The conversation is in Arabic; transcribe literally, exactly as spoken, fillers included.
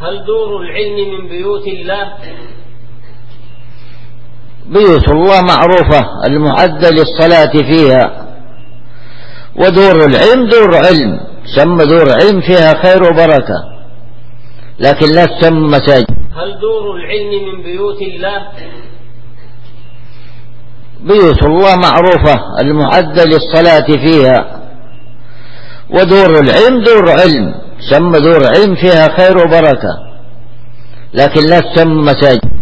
هل دور العلم من بيوت الله؟ بيوت الله معروفة المعدة للصلاة فيها، ودور العلم دور علم، سمى دور علم فيها خير وبركة، لكن لا تسمى مساجد. هل دور العلم من بيوت الله؟ بيوت الله معروفة المعدة للصلاة فيها، ودور العلم دور علم، سمى دور علم فيها خير وبركة، لكن لا تسمى مساجد.